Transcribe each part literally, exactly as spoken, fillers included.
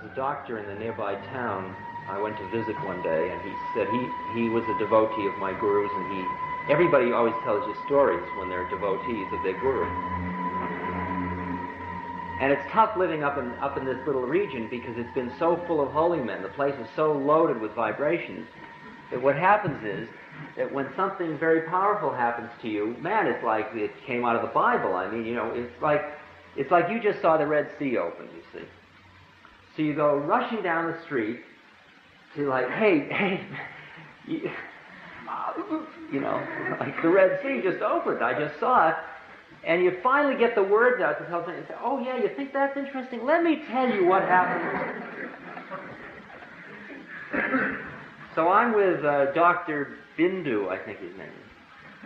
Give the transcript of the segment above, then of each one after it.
a doctor in the nearby town I went to visit one day, and he said he, he was a devotee of my guru's, and he, everybody always tells you stories when they're devotees of their guru. And it's tough living up in, up in this little region because it's been so full of holy men. The place is so loaded with vibrations that what happens is that when something very powerful happens to you, man, it's like it came out of the Bible. I mean, you know, it's like, it's like you just saw the Red Sea open, you see. So you go rushing down the street to like, hey, hey, you, you know, like the Red Sea just opened. I just saw it. And you finally get the words out to tell something and say, oh yeah, you think that's interesting? Let me tell you what happened. So I'm with uh, Doctor Bindu, I think his name is.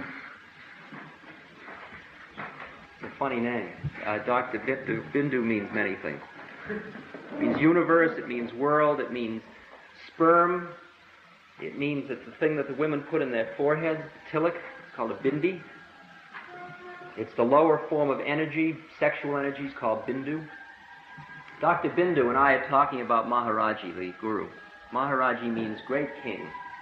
It's a funny name. Uh, Doctor Bindu, Bindu means many things. It means universe, it means world, it means sperm. It means it's the thing that the women put in their foreheads, tilak. It's called a bindi. It's the lower form of energy, sexual energy, is called Bindu. Doctor Bindu and I are talking about Maharaji, the guru. Maharaji means great king.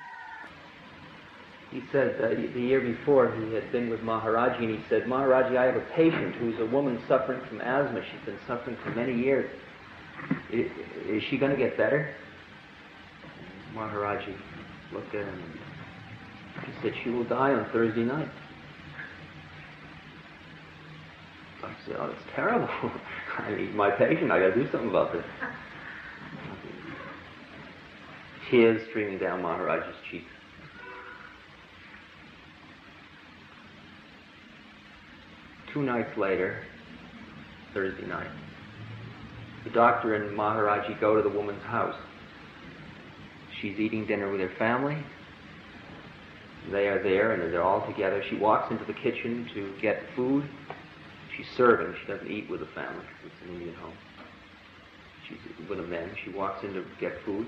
He said uh, the year before he had been with Maharaji, and he said, Maharaji, I have a patient who's a woman suffering from asthma. She's been suffering for many years. Is, is she going to get better? Maharaji looked at him and he said, she will die on Thursday night. I said, oh, it's terrible. I mean, my patient, I got to do something about this. Tears streaming down Maharaji's cheeks. Two nights later, Thursday night, the doctor and Maharaji go to the woman's house. She's eating dinner with her family. They are there, and they're all together. She walks into the kitchen to get food. She's serving. She doesn't eat with the family. It's an Indian home. She's with the men. She walks in to get food.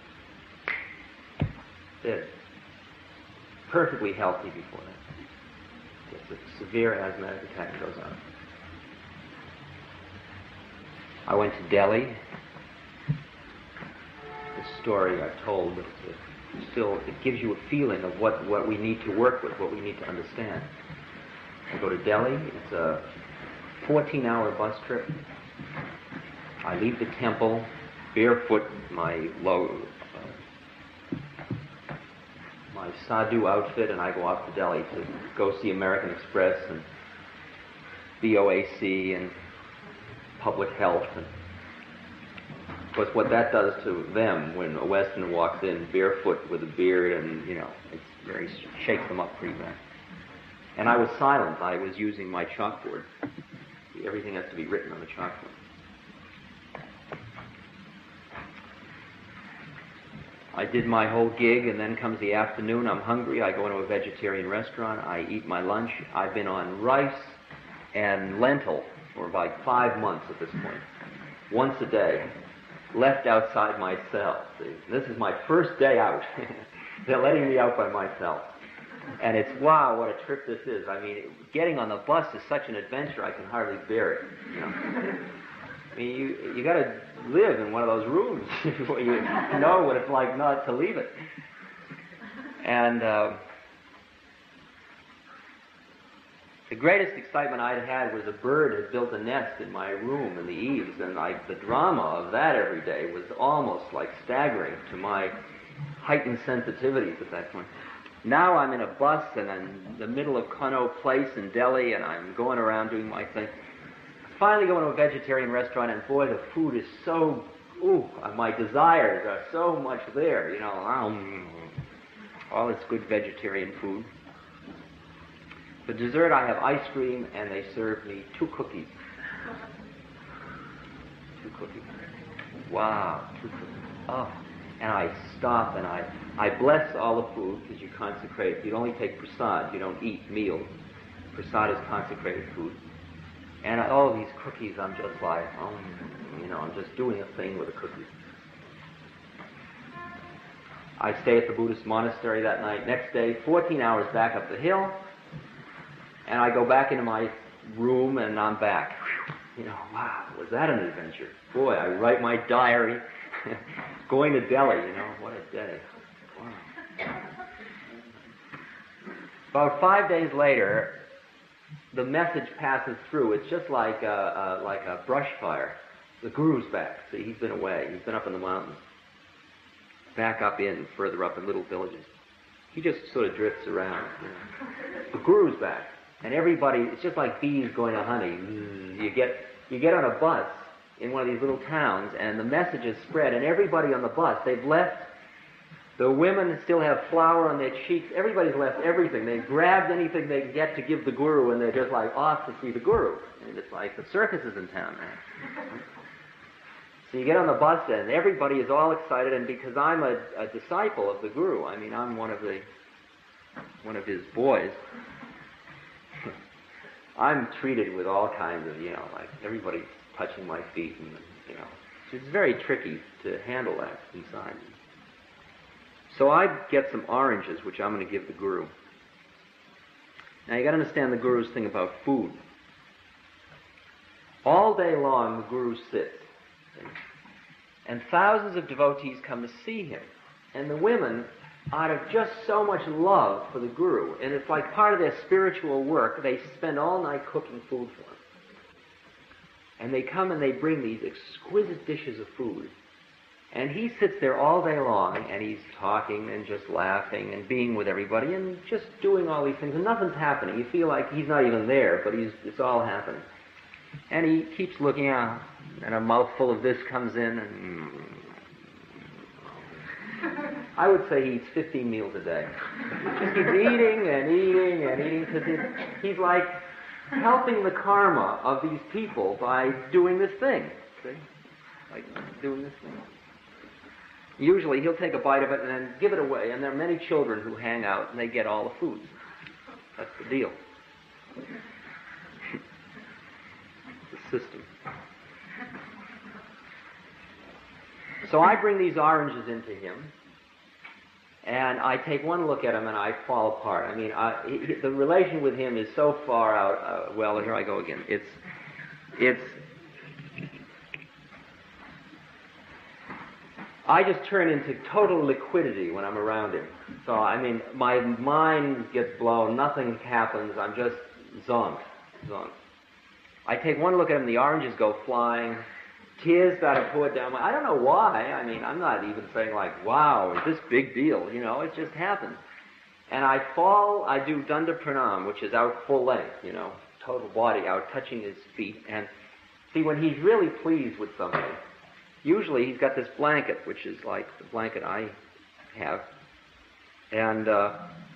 Dead. Perfectly healthy before that. Gets a severe asthmatic attack and goes out. I went to Delhi. The story I've told, but it still it gives you a feeling of what, what we need to work with, what we need to understand. I go to Delhi. It's a fourteen-hour bus trip. I leave the temple barefoot, my low, uh, my sadhu outfit, and I go off to Delhi to go see American Express and B O A C and Public Health. And of course, what that does to them when a Westerner walks in barefoot with a beard, and you know, it's very shakes them up pretty bad. And I was silent. I was using my chalkboard. Everything has to be written on the chalkboard. I did my whole gig, and then comes the afternoon. I'm hungry. I go into a vegetarian restaurant. I eat my lunch. I've been on rice and lentil for like five months at this point. Once a day. Left outside my cell. See, this is my first day out. They're letting me out by myself. And it's, wow, what a trip this is. I mean, getting on the bus is such an adventure, I can hardly bear it. You know? I mean, you you got to live in one of those rooms before you know what it's like not to leave it. And uh, the greatest excitement I'd had was a bird had built a nest in my room in the eaves, and I, the drama of that every day was almost like staggering to my heightened sensitivities at that point. Now I'm in a bus, and I'm in the middle of Connaught Place in Delhi, and I'm going around doing my thing. I finally go into a vegetarian restaurant, and boy, the food is so, ooh, my desires are so much there, you know, um, all this good vegetarian food. For dessert, I have ice cream, and they serve me two cookies. Two cookies. Wow, two cookies. Oh. And I stop and I, I bless all the food because you consecrate. You only take prasad. You don't eat meals. Prasad is consecrated food. And I, all these cookies, I'm just like, oh, you know, I'm just doing a thing with the cookies. I stay at the Buddhist monastery that night. Next day, fourteen hours back up the hill. And I go back into my room and I'm back. Whew. You know, wow, was that an adventure? Boy, I write my diary. Going to Delhi, you know, what a day. Wow. About five days later, the message passes through. It's just like a, a, like a brush fire. The Guru's back. See, he's been away. He's been up in the mountains. Back up in, further up in little villages. He just sort of drifts around. You know. The Guru's back. And everybody, it's just like bees going to honey. You get, you get on a bus in one of these little towns, and the message is spread, and everybody on the bus, they've left. The women still have flour on their cheeks. Everybody's left everything. They've grabbed anything they can get to give the Guru, and they're just like off to see the Guru. And it's like the circus is in town now. So you get on the bus, and everybody is all excited, and because I'm a, a disciple of the Guru, I mean, I'm one of the one of his boys, I'm treated with all kinds of, you know, like everybody's touching my feet, and, you know, it's very tricky to handle that inside. So I get some oranges, which I'm going to give the Guru. Now you got to understand the Guru's thing about food. All day long, the Guru sits, and thousands of devotees come to see him. And the women, out of just so much love for the Guru, and it's like part of their spiritual work, they spend all night cooking food for him. And they come and they bring these exquisite dishes of food. And he sits there all day long, and he's talking and just laughing and being with everybody and just doing all these things, and nothing's happening. You feel like he's not even there, but he's, it's all happening. And he keeps looking out, and a mouthful of this comes in, and I would say he eats fifteen meals a day. Just keeps eating and eating and eating, because he's like helping the karma of these people by doing this thing. See? Like doing this thing. Usually he'll take a bite of it and then give it away, and there are many children who hang out and they get all the food. That's the deal. The system. So I bring these oranges into him, and I take one look at him and I fall apart. I mean, I, he, the relation with him is so far out. Uh, well, here I go again. It's, it's. I just turn into total liquidity when I'm around him. So, I mean, my mind gets blown, nothing happens, I'm just zonked, zonked. I take one look at him, the oranges go flying, tears start to pour down my... I don't know why, I mean, I'm not even saying like, wow, is this big deal, you know, it just happens. And I fall, I do Danda Pranam, which is out full length, you know, total body out, touching his feet. And see, when he's really pleased with somebody, usually he's got this blanket, which is like the blanket I have. And uh,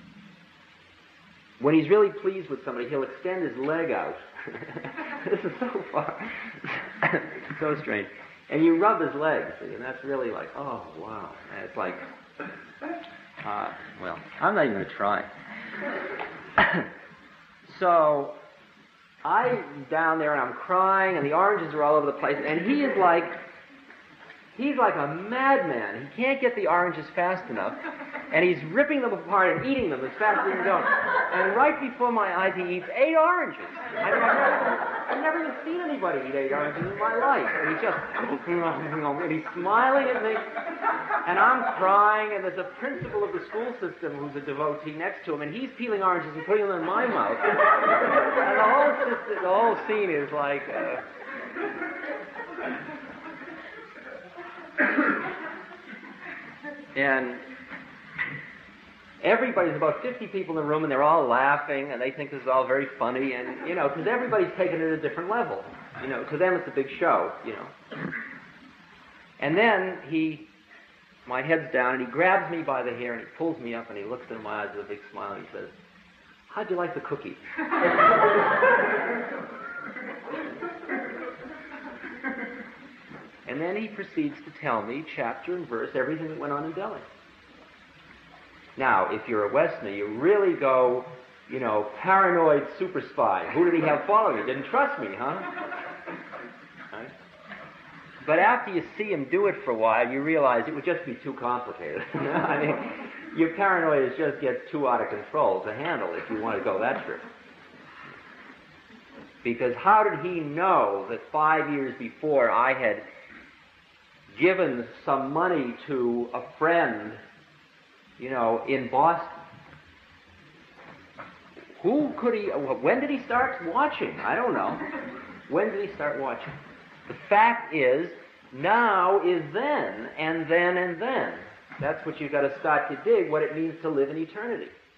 when he's really pleased with somebody, he'll extend his leg out. This is so far. So strange. And you rub his leg, see, and that's really like, oh, wow. And it's like, uh, well, I'm not even going to try. So I'm down there and I'm crying, and the oranges are all over the place, and he is like, he's like a madman. He can't get the oranges fast enough, and he's ripping them apart and eating them as fast as he can go. And right before my eyes, he eats eight oranges. I mean, I've never, I've never even seen anybody eat eight oranges in my life. And he's just, and he's smiling at me, and I'm crying, and there's a principal of the school system who's a devotee next to him, and he's peeling oranges and putting them in my mouth. And the whole system, the whole scene is like... Uh, and everybody's about fifty people in the room, and they're all laughing, and they think this is all very funny, and, you know, because everybody's taking it at a different level. You know, to them it's a big show, you know. And then he, my head's down, and he grabs me by the hair, and he pulls me up, and he looks into my eyes with a big smile, and he says, "How'd you like the cookie?" And then he proceeds to tell me, chapter and verse, everything that went on in Delhi. Now, if you're a Westerner, you really go, you know, paranoid super spy. Who did he have following you? Didn't trust me, huh? Right? But after you see him do it for a while, you realize it would just be too complicated. I mean, your paranoia just gets too out of control to handle if you want to go that trip. Because how did he know that five years before I had given some money to a friend, you know, in Boston, who could he, when did he start watching? I don't know. When did he start watching? The fact is, now is then, and then and then. That's what you've got to start to dig, what it means to live in eternity.